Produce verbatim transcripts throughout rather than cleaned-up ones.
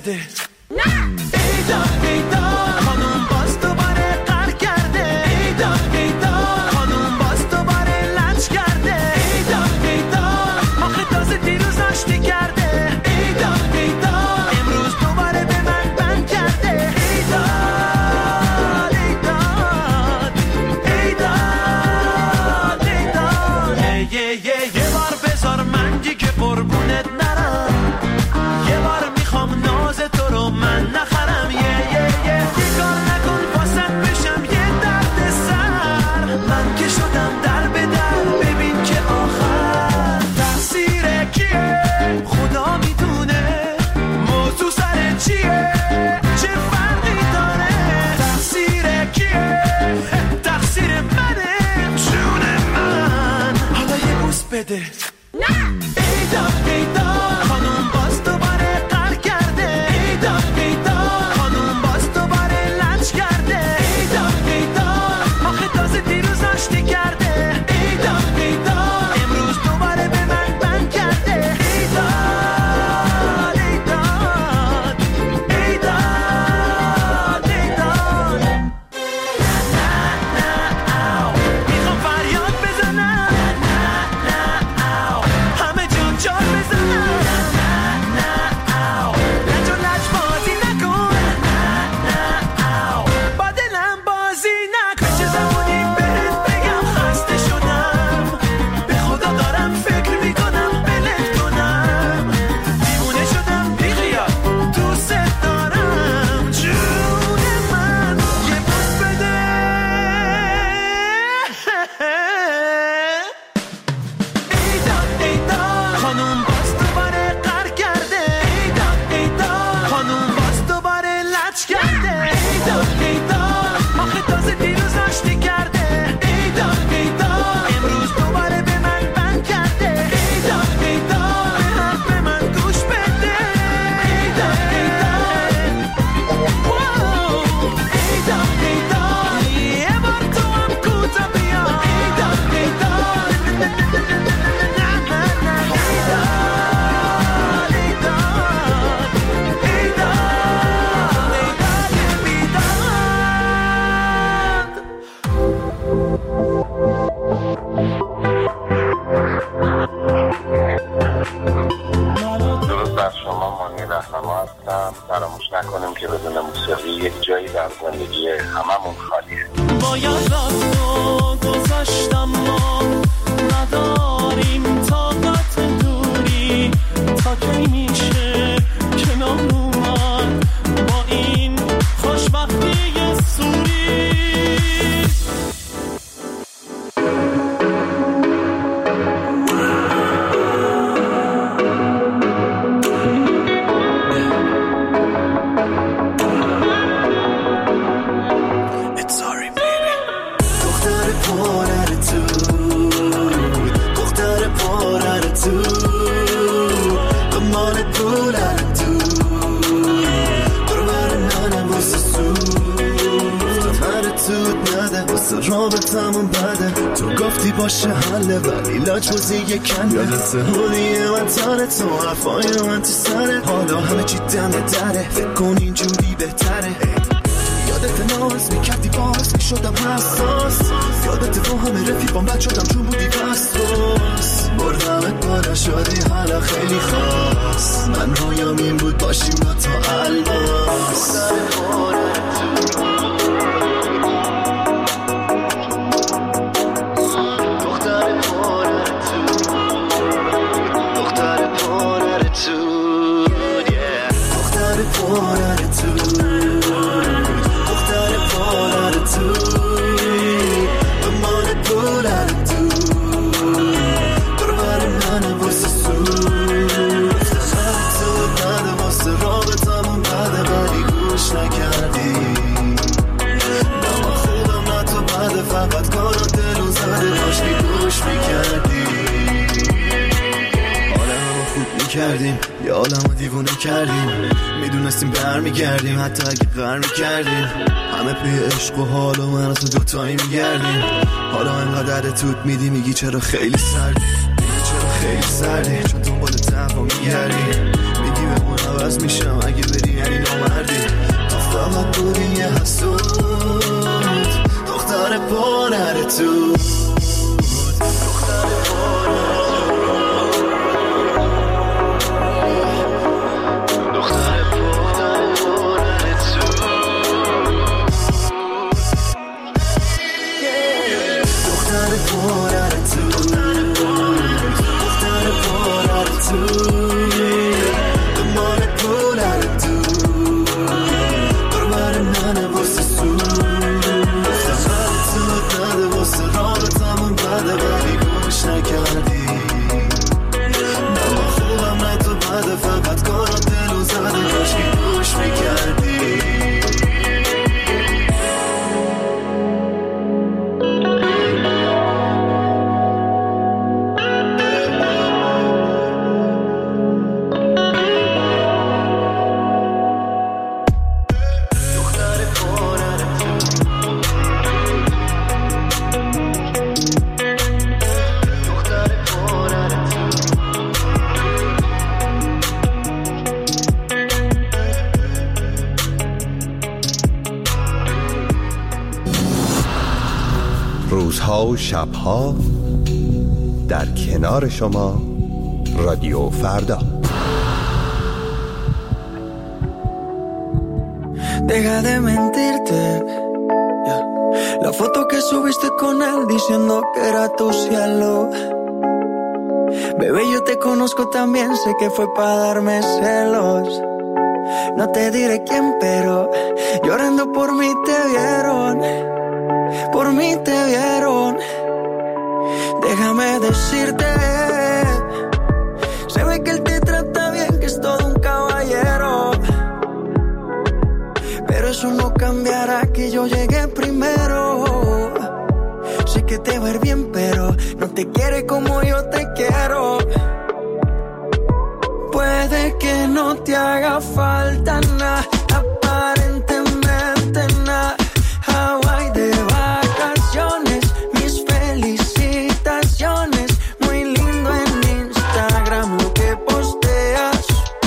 بده. ایدا ایدا خانوم باز دوباره قهر کرده. ایدا ایدا خانوم باز دوباره لنج کرده. ایدا ایدا آخه تازه دیروز آشتی کرده. ایدا ایدا امروز دوباره به من بند کرده. ایدا ایدا ایدا ایدا یه یه یه بار بذار من دیگه قربونت نرم. یه بار میخوام ناز تو رو من نخرم. یه یه یه یه کار نکن واسط بشم یه درد سر. من که شدم در به در ببین که آخر تقصیر کیه خدا میدونه. موضوع سر چیه چه فرقی داره. تقصیر کیه تقصیر منه جون من. حالا یه بوس بده. ایدا ایدا خانوم باز دوباره قهر کرده. ایدا ایدا خانوم باز دوباره لنج کرده. ایدا ایدا آخه تازه دیروز آشتی کرده. ایدا ایدا امروز دوباره به من بند کرده. ایدا ایدا ایدا ایدا نه نه او میخوام فریاد بزنم. همه جون جار بزنم. لج و لج بازی نکن. با دلم بازی نکن. چه زمانی بهت بگم خسته شدم. به خدا دارم فکر میکنم بلت کنم. دیوونه شدم بیخیال دوست دارم جون من. یه بوس بده. ایدا ایدا خانوم باز دوباره قهر کرده. ایدا ایدا خانوم باز دوباره لج کرده. ایدا ایدا آخه تازه دیروز آشتی کرده. ایدا ایدا امروز دوباره به من بند کرده. ایدا ایدا به حرف من گوش بده. ایدا ایدا واو. ایدا ایدا یه بار تو هم کوتا بیا. ایدا ایدا نه نه نه ایدا ایدا ایدا درود بر شما. مانی رهنما هستم. فراموش نکنیم که بدون موسیقی یک جایی در زندگی هممون خالیه. باید رفت و گذاشتم ما نداریم طاقت دوری. تا کی میشه کنار اومد با این خوشبختی سوری. دختر پرر تو دختر پرر تو دنبال پولر تو برو بر منم واسه سود. هر توت نده واسه رابطمون بده. تو گفتی باشه حله ولی لاج بازی یه کنده. یادت هونیه من تاره تو حرفای من تو سره. حالا همه چی دمه دره فکر کن اینجوری بهتره. یادت ناز میکردی باز میشدم حساس. یادت با همه رفیقام بد شدم چون بودی وسواس. بردمت بالا شدی حالا خیلی خاص. من رویام این بود باشیم با تو الماس. دختر پرر تو دختر پرر تو دختر پرر تو دختر پرر تو دنبال پولر تو برو بر من واسه سود. خط تو بده واسه رابطمون بده ولی گوش نکردی. نه من خوبم نه تو بده فقط کارو دلو زده داشتی گوش میکردی. حالمو خوب میکردیم یه عالمو دیوونه کردیم. میدونستیم برمیگردیم حتی اگه قهر میکردیم. همه پی عشق و حال و من از تو دوتایی میگردیم. حالا انقدر توت میدی میگی چرا خیلی سردی. میگی چرا خیلی سردی چون دنبال دعوا میگردی. میگی بمون عوض میشم اگه بری یعنی نامردی. تو فقط بودی یه حسود دختر پانر تو دختر پانر دختر پانر تو دختر پانر تو دختر پانر تو دنبال پولر تو قربان منه واسه سو سفر تو داده واسه رابطمون بده ولی گوش نکردی من خوبم نه تو بده فقط کارا دلو زده کاشکی گوش میکردی. روزها و شبها در کنار شما رادیو فردا. Deja de mentirte, yeah. La foto que subiste con él diciendo que era tu cielo. Bebé, yo te conozco también, sé que fue para darme celos. No te diré quién, pero llorando por mí te vieron. Por mí te vieron. Déjame decirte, se ve que él te trata bien, que es todo un caballero. Pero eso no cambiará que yo llegué primero. Sé que te va a ir bien, pero no te quiere como yo te quiero. Puede que no te haga falta nada, aparentemente nada. Hawaii de vacaciones, mis felicitaciones. Muy lindo en Instagram lo que posteas,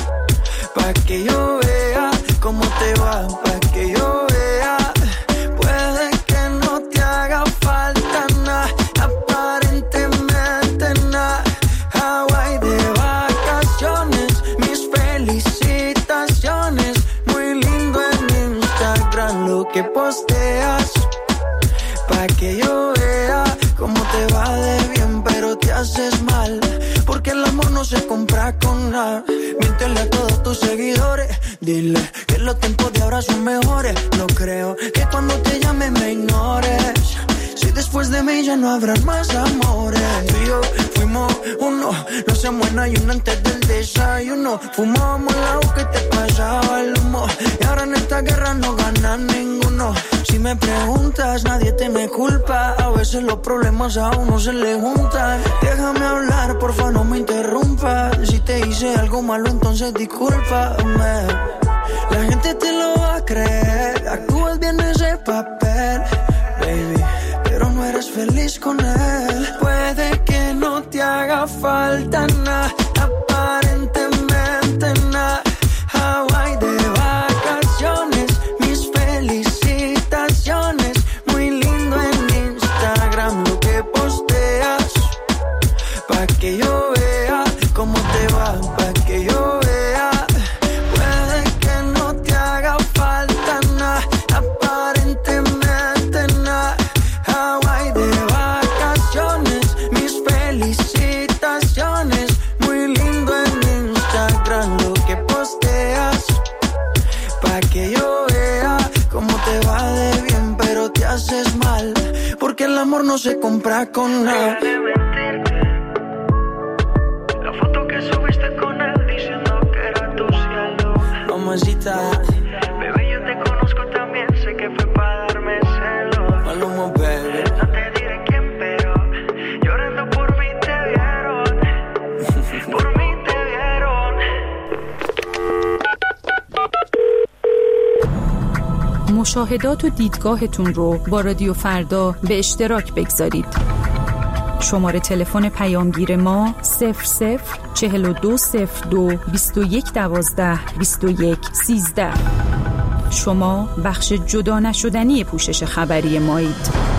pa' que yo vea cómo te va, pa' que yo vea. Puede que no te haga falta nada, aparentemente nada. Hawaii de vacaciones, mis felicitaciones. Muy lindo en Instagram lo que posteas, pa' que yo vea cómo te va de bien, pero te haces mal, porque el amor no se compra con nada. Miéntele a todos tus seguidores, dile que los tiempos de ahora son mejores. No creo que cuando te llame me ignores, si después de mí ya no habrán más amores. Tú y yo fuimos uno, no se muera y uno antes del desayuno. Fumábamos la agua que te pasaba el humo, y ahora en esta guerra no gana ninguno. Si me preguntas, nadie te me culpa, a veces los problemas a uno se le juntan. Déjame hablar, porfa, no me interrumpas. Si te hice algo malo, entonces discúlpame. La gente te lo va a creer, actúas bien ese papel, baby, pero no eres feliz con él. Puede que no te haga falta nada, aparentemente nada. Hawaii de vacaciones, mis felicitaciones. Muy lindo en Instagram lo que posteas, pa' que yo vea cómo te va, pa' que yo vea. Puede que no te haga falta nada, aparentemente nada. Hawaii de vacaciones, mis felicitaciones. Muy lindo en Instagram lo que posteas, pa' que yo vea cómo te va de bien, pero te haces mal, porque el amor no se compra con nada. La foto que subiste con él diciendo que era tu cielo. Mamacita, bebé, yo te conozco también, sé que fue para darme celos. Maluma, baby. No te diré quién, pero llorando por mí te vieron. Por mí te vieron. مشاهدات و دیدگاهتون رو با رادیو فردا به اشتراک بگذارید. شماره تلفن پیامگیر ما صفر صفر چهل و دو صفر دو بیست و یک دوازده بیست و یک سیزده. شما بخش جدا نشدنی پوشش خبری مایید.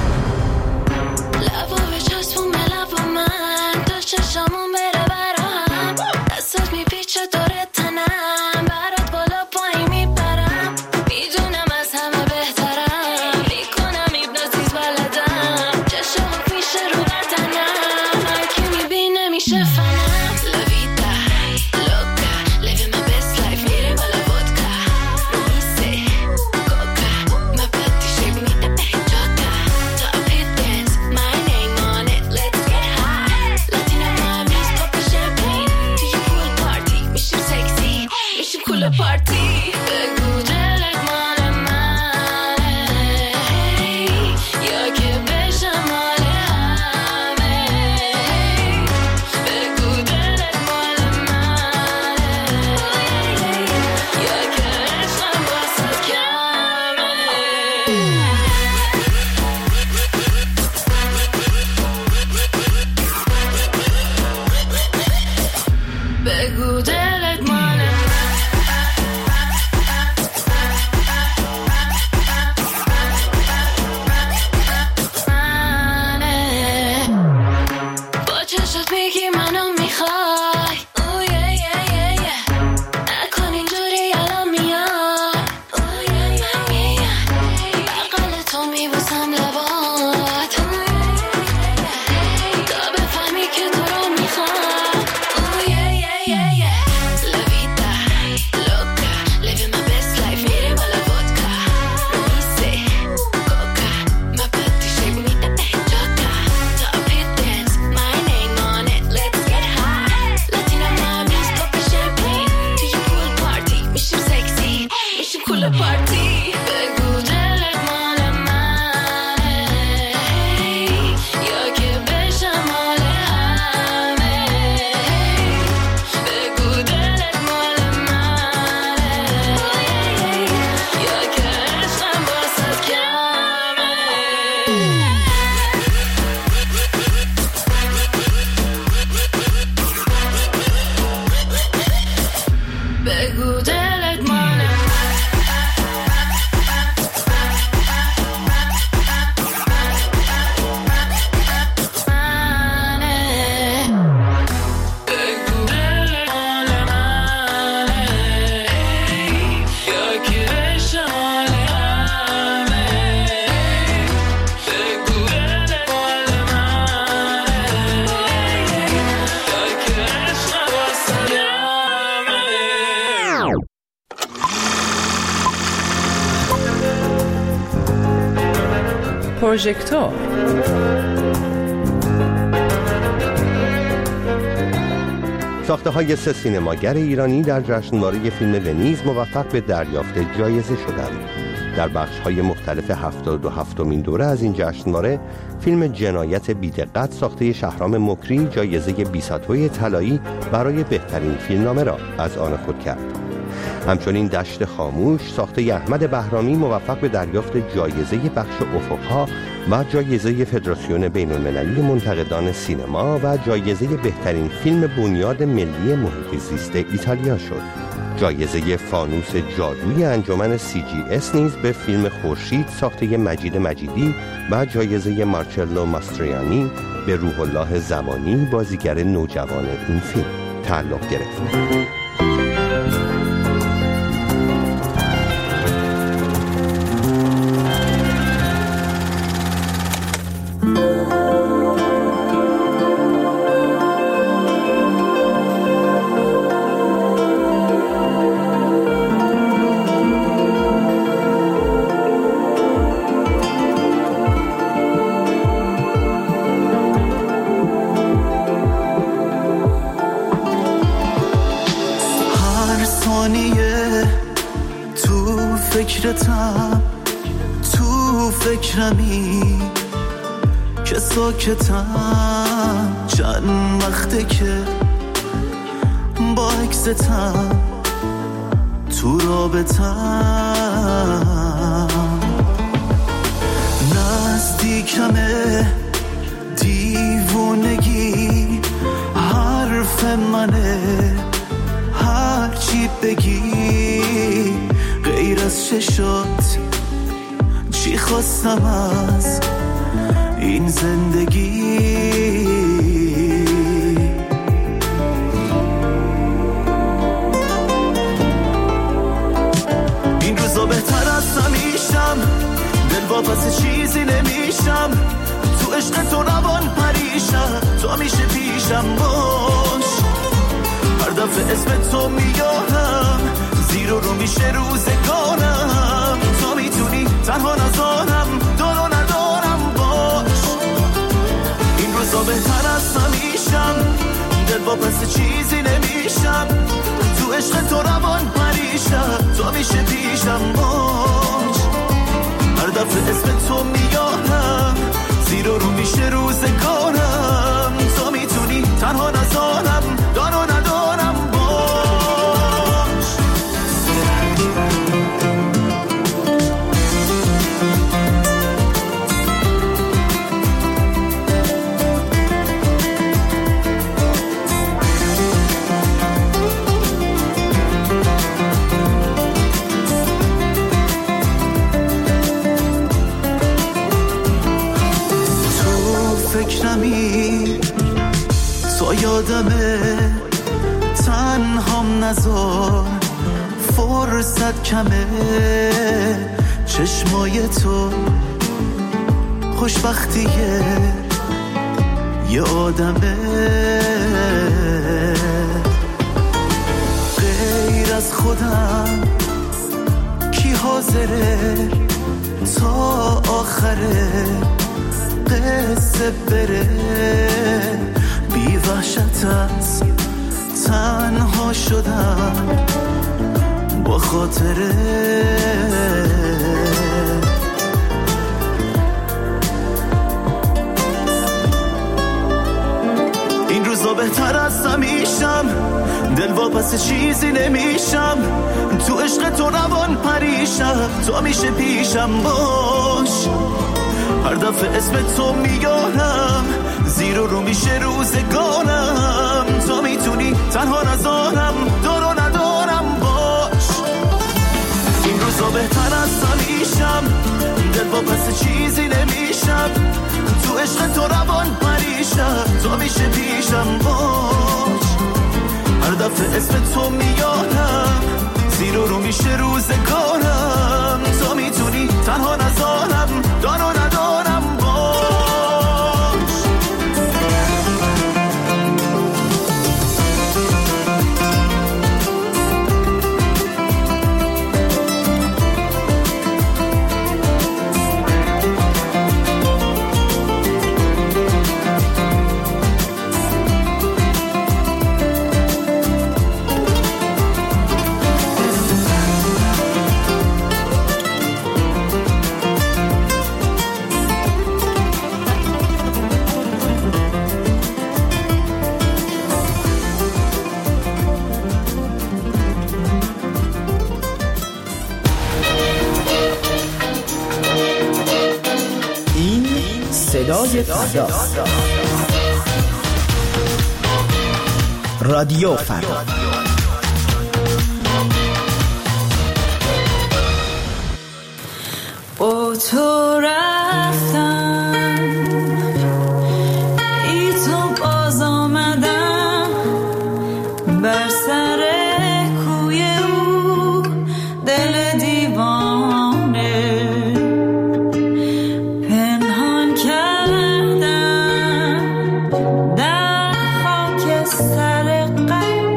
پروژکتور. ساخته‌های سه سینماگر ایرانی در جشنواره فیلم ونیز موفق به دریافت جایزه شدند. در بخش‌های مختلف هفتاد و هفتمین دوره از این جشنواره، فیلم جنایت بی‌دقت ساخته شهرام مکری جایزه بیساتوی طلایی برای بهترین فیلمنامه را از آن خود کرد. همچنین دشت خاموش ساخته احمد بهرامی موفق به دریافت جایزه بخش افق‌ها و جایزه فدراسیون بین‌المللی منتقدان سینما و جایزه بهترین فیلم بنیاد ملی محیط زیست ایتالیا شد. جایزه فانوس جادوی انجمن سی جی اس نیز به فیلم خورشید ساخته مجید مجیدی و جایزه مارچلو ماستریانی به روح الله زمانی بازیگر نوجوان این فیلم تعلق گرفت. فکرتم تو فکرمی که ساکتم، چند وقته که با اکستم تو رابطم، نزدیکمه دی دیوونگی حرف منه، هر چی بگی غیر از چشات چی خواستم از این زندگی. این روزا بهتر از همیشم، دل واپس چیزی نمیشم، تو عشق تو روان پریشم، تو میشه پیشم باش. هر دفعه اسم تو میارم، زیر و رو میشه روزگارم، تو میتونی تنها نذارم، دارو ندارم باش. این روزا بهتر از همیشم، دل واپس چیزی نمیشم، تو عشق تو روان پریشم، تو میشه پیشم باش. هر دفعه اسم تو میارم، زیر و رو میشه روزگارم، تو میتونی تنها نذارم، دارو ندارم باش. فکرمی تو یادمه، تنهام نذار فرصت کمه، چشمای تو خوشبختیه یه آدمه، غیر از خودم کی حاضره تا آخره قصه بره، بی وحشت از تنها شدم با خاطره. این روزا بهتر از همیشم، دل واپس چیزی نمیشم، تو عشق تو روان پریشم، تو میشه پیشم باش. هر دفعه اسم تو میارم، زیر و رو میشه روزگارم، تو میتونی تنها نذارم، دارو ندارم باش. این روزا بهتر از همیشم، دل واپس چیزی نمیشم، تو عشق تو روان پریشم، تو میشه پیشم باش. هر دفعه اسم تو میارم، زیر و رو میشه روزگارم، تو میتونی تنها نذارم، دارو ندارم باش. صدای فردا، رادیو فردا. با تو رفتم، ای تو باز آمدم، بر سر کوی او دل دیوانه پنهان کردم در خاک سر غم،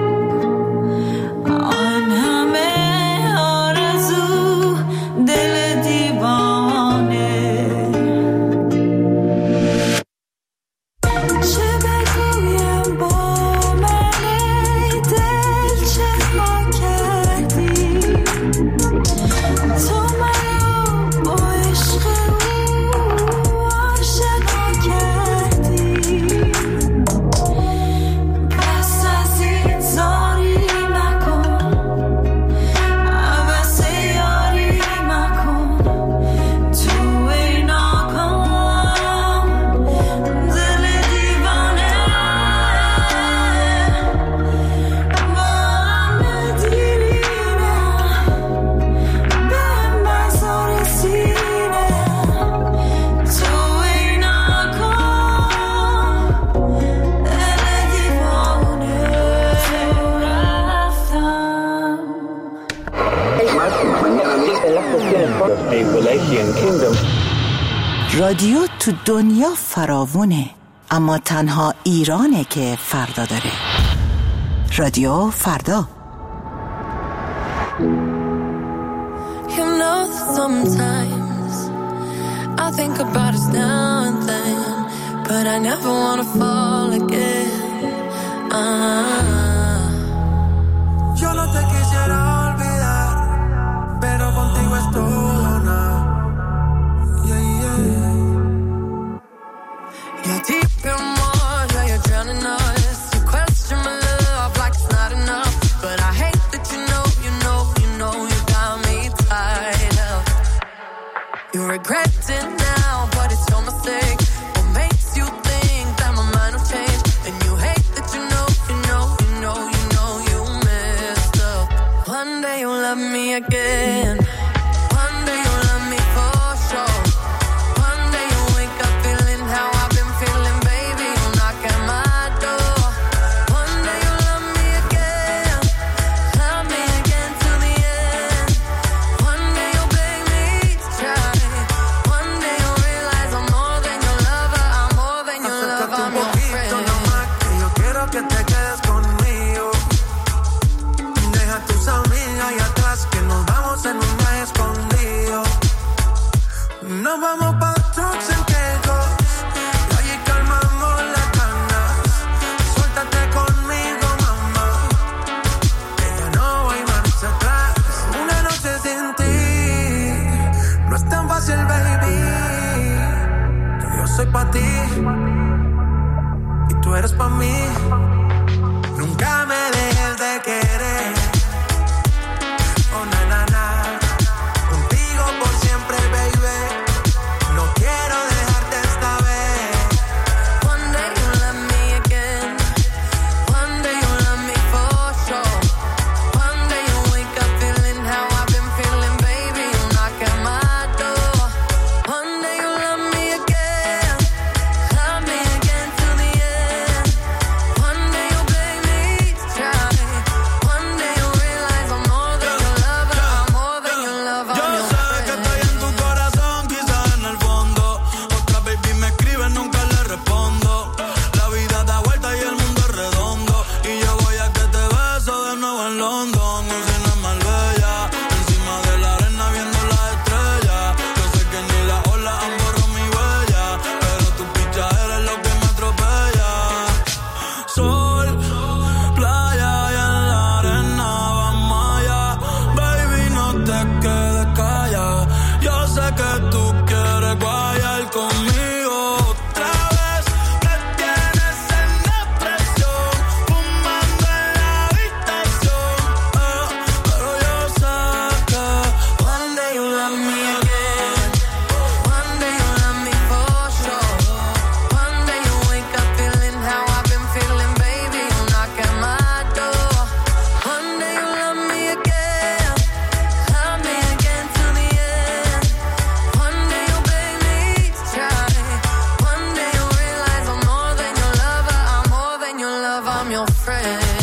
آن همه آرزو دل دیوانه. چه بگویم با من ای دل، چه ما کردی تو منو با عشق او آشنا کردی، بس از این رادیو تو دنیا فراوونه، اما تنها ایرانه که فردا داره. رادیو فردا. You know sometimes I think about us now and then, but I never wanna fall again. Ah. Yo no te quisiera olvidar, pero contigo es todo nada. Yeah, yeah. You're deep in water, you're drowning us. You question my love like it's not enough, but I hate that you know, you know, you know you got me tied up. You regret it now, but it's your mistake. What makes you think that my mind will change? And you hate that you know, you know, you know, you know you messed up. One day you'll love me again. One day you'll love me for sure. One day you'll wake up feeling how I've been feeling, baby. You'll knock at my door. One day you'll love me again. Love me again till the end. One day you'll beg me to try. One day you'll realize I'm more than your lover. I'm more than your lover. I'm your friend. Nomás que yo quiero que te quedes conmigo. Deja tus amigas y atrás que nos vamos en un viaje escondido. Nos vamos pa' trucks en quejos y allí calmamos las ganas. Suéltate conmigo, mamá, que ya no hay marcha atrás. Una noche sin ti no es tan fácil, baby. Que yo soy pa' ti y tú eres pa' mí. Nunca me dejes de querer. Oh, na, na, na. Contigo por siempre, baby. No quiero dejarte esta vez. One day you'll love me again. One day you'll love me for sure. One day you'll wake up feeling how I've been feeling, baby. You'll knock at my door. One day you'll love me again. Love me again till the end. One day you'll beg me to try. One day you'll realize I'm more than your lover. I'm more than your lover. Yo I'm your sé que friend. estoy en tu corazón, quizás en el fondo. Otra baby me escribe, nunca le respondo. La vida da vuelta y el mundo es redondo. Y yo voy a que te beso de nuevo en London. Usina Marbella, encima de la arena viendo las estrellas. Yo sé que ni la ola han borrado mi huella, pero tu picha eres lo que me atropella. Sol, playa y en la arena vamos allá. Baby, no te quedes callada. Yo sé que tú quieres guayar conmigo otra vez. Me tienes en depresión, fumando en la habitación. Oh, pero yo sé que One day you'll love me again. One day you'll love me for sure. One day you'll wake up feeling how I've been feeling, baby. You'll knock at my door. One day you'll love me again. Love me again till the end. One day you'll beg me to try. One day you'll realize I'm more than your lover. I'm more than your lover. I'm your friend.